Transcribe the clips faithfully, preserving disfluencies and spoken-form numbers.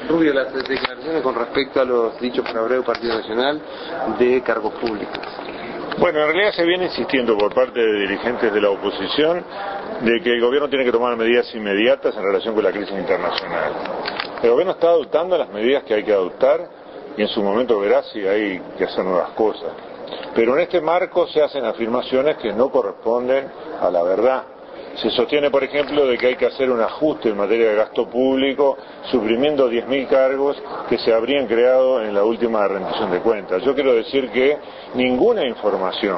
Rubio, las declaraciones con respecto a los dichos por Abreu, Partido Nacional, de cargos públicos. Bueno, en realidad se viene insistiendo por parte de dirigentes de la oposición de que el gobierno tiene que tomar medidas inmediatas en relación con la crisis internacional. El gobierno está adoptando las medidas que hay que adoptar y en su momento verá si hay que hacer nuevas cosas. Pero en este marco se hacen afirmaciones que no corresponden a la verdad. Se sostiene, por ejemplo, de que hay que hacer un ajuste en materia de gasto público, suprimiendo diez mil cargos que se habrían creado en la última rendición de cuentas. Yo quiero decir que ninguna información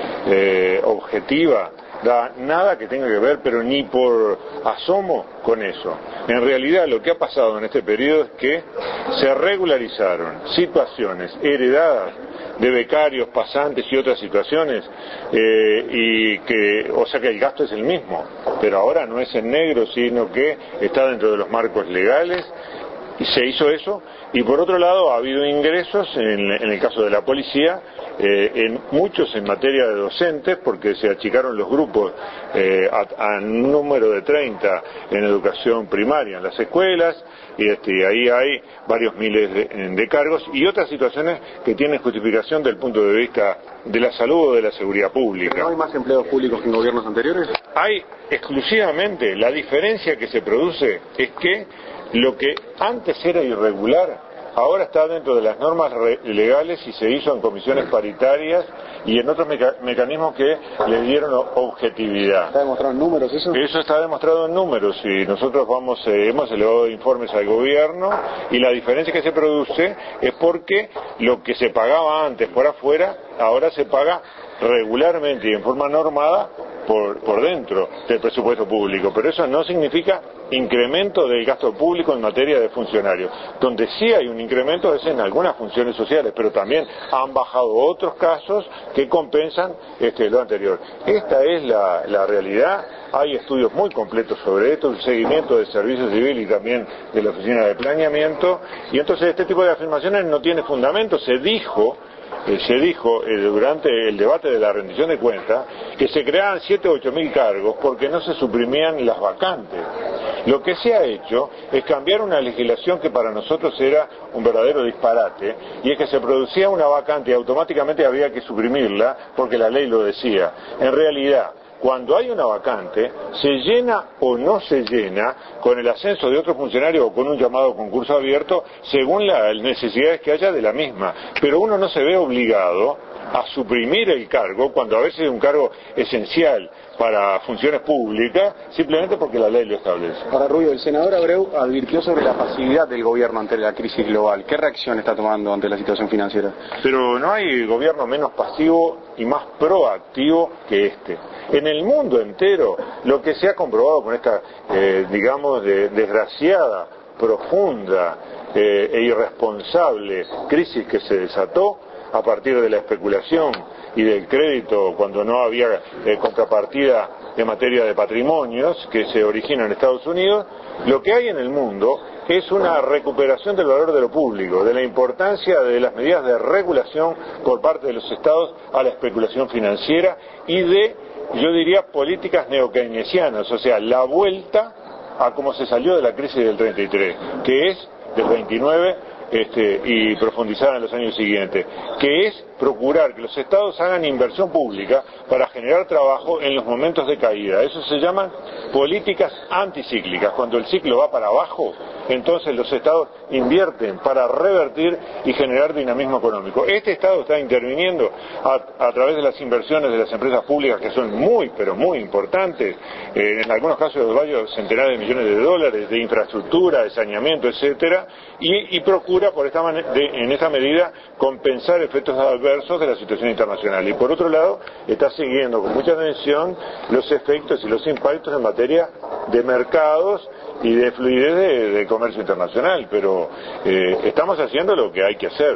eh, objetiva da nada que tenga que ver, pero ni por asomo, con eso. En realidad lo que ha pasado en este periodo es que se regularizaron situaciones heredadas de becarios, pasantes y otras situaciones, eh, y que, o sea que el gasto es el mismo, pero ahora no es en negro, sino que está dentro de los marcos legales, y se hizo eso. Y por otro lado ha habido ingresos en, en el caso de la policía, eh, en muchos en materia de docentes, porque se achicaron los grupos eh, a, a número de treinta en educación primaria en las escuelas, y este, ahí hay varios miles de, de cargos y otras situaciones que tienen justificación del punto de vista de la salud o de la seguridad pública. ¿No hay más empleados públicos que en gobiernos anteriores? Hay exclusivamente, la diferencia que se produce es que lo que antes era irregular ahora está dentro de las normas legales y se hizo en comisiones paritarias y en otros meca mecanismos que le dieron objetividad. ¿Está demostrado en números eso? Eso está demostrado en números y nosotros vamos eh, hemos elevado informes al gobierno y la diferencia que se produce es porque lo que se pagaba antes por afuera ahora se paga regularmente y en forma normada por, por dentro del presupuesto público, pero eso no significa incremento del gasto público en materia de funcionarios. Donde sí hay un incremento es en algunas funciones sociales, pero también han bajado otros casos que compensan este, lo anterior. Esta es la, la realidad. Hay estudios muy completos sobre esto, el seguimiento del Servicio Civil y también de la Oficina de Planeamiento, y entonces este tipo de afirmaciones no tiene fundamento. Se dijo Eh, se dijo eh, durante el debate de la rendición de cuentas que se creaban siete o ocho mil cargos porque no se suprimían las vacantes. Lo que se ha hecho es cambiar una legislación que para nosotros era un verdadero disparate, y es que se producía una vacante y automáticamente había que suprimirla porque la ley lo decía. En realidad, cuando hay una vacante, se llena o no se llena con el ascenso de otro funcionario o con un llamado concurso abierto según las necesidades que haya de la misma. Pero uno no se ve obligado a suprimir el cargo cuando a veces es un cargo esencial para funciones públicas, simplemente porque la ley lo establece. Ahora, Rubio, el senador Abreu advirtió sobre la pasividad del gobierno ante la crisis global. ¿Qué reacción está tomando ante la situación financiera? Pero no hay gobierno menos pasivo y más proactivo que este. En el mundo entero, lo que se ha comprobado con esta, eh, digamos, de, desgraciada, profunda eh, e irresponsable crisis que se desató a partir de la especulación y del crédito cuando no había eh, contrapartida en materia de patrimonios que se origina en Estados Unidos, lo que hay en el mundo es una recuperación del valor de lo público, de la importancia de las medidas de regulación por parte de los estados a la especulación financiera y de, yo diría, políticas neokeynesianas, o sea, la vuelta a cómo se salió de la crisis del treinta y tres, que es del veintinueve Este, y profundizada en los años siguientes, que es procurar que los estados hagan inversión pública para generar trabajo en los momentos de caída. Eso se llaman políticas anticíclicas. Cuando el ciclo va para abajo, entonces los estados invierten para revertir y generar dinamismo económico. Este estado está interviniendo a, a través de las inversiones de las empresas públicas, que son muy, pero muy importantes, eh, en algunos casos de varios centenares de millones de dólares, de infraestructura, de saneamiento, etcétera, y, y procura por esta de, en esta medida compensar efectos adversos de la situación internacional. Y por otro lado, está siguiendo con mucha atención los efectos y los impactos en materia de mercados y de fluidez de, de comercio internacional, pero eh, estamos haciendo lo que hay que hacer.